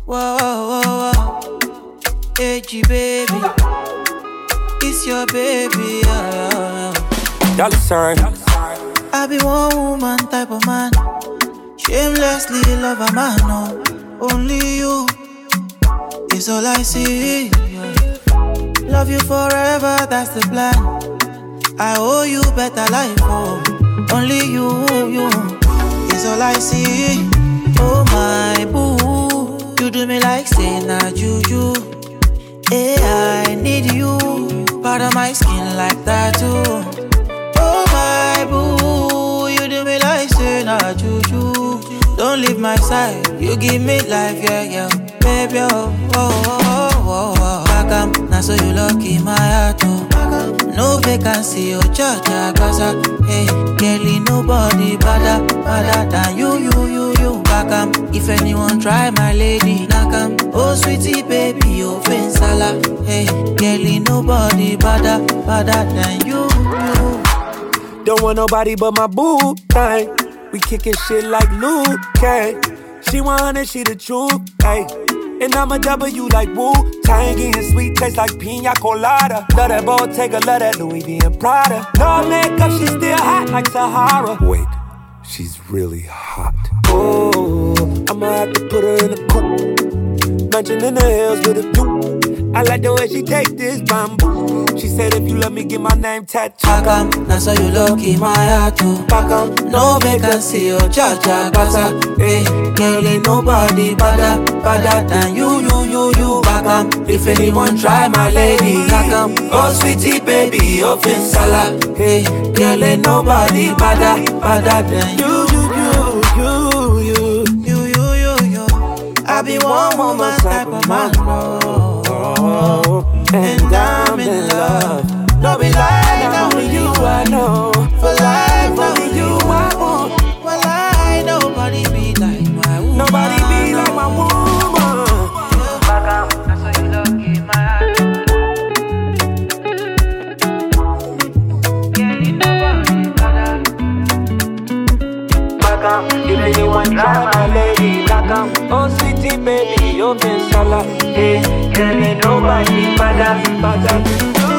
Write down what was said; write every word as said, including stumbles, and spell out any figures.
Whoa, whoa, whoa. Hey, G baby, it's your baby. Yeah. Dollar sign. I be one woman type of man. Shamelessly love a man, no. Only you is all I see. Yeah. Love you forever, that's the plan. I owe you better life, oh. Only you, you is all I see. Oh my boo, you do me like say na juju. Hey, I need you, part of my skin like that too. Oh my boo, you do me like say na juju. Don't leave my side, you give me life, yeah, yeah. Baby, oh, oh, oh, oh, oh. Bakam, now so you lucky my heart, oh. No vacancy, oh, Georgia, Gaza. Hey, girlie, nobody better, better than you, you, you, you. Bakam, if anyone try my lady, Nakam. Oh, sweetie, baby, oh, Fensala. Hey, girlie, nobody better, better than you, you. Don't want nobody but my boo thing. We kicking shit like Luke Kang. She one hundred, she the truth, ayy. And I'm a W like Wu-Tang. Getting sweet taste like pina colada. Love that Bottega, love that Louis V and Prada. No makeup, she still hot like Sahara. Wait, she's really hot. Oh, I'ma have to put her in a coupe. Mansion in the hills with a view. I like the way she take this bamboo. She said if you love me, get my name tattooed. Bakam, now so you lucky my heart too. Bakam, no vacancy, oh, Georgia, Gaza. Hey, girl, ain't nobody better, better than you, you, you, you. Bakam, if anyone try my lady, Bakam. Oh, sweetie, baby, oh, Fensala. Hey, girl, ain't nobody better, better than you, you, you, you, you, you, you, you, you. I be one woman type of man, no. And I'm in love. Don't be lying, only you I know. For life, only you I want. Well, I nobody be like my woman. Nobody be like my woman. Bakam, that's so you lucky my heart. Girl, you nobody better. Bakam, if anyone try my lady, Bakam. Oh, sweetie, baby, you've been salad. Hey, girl, ain't nobody better, better.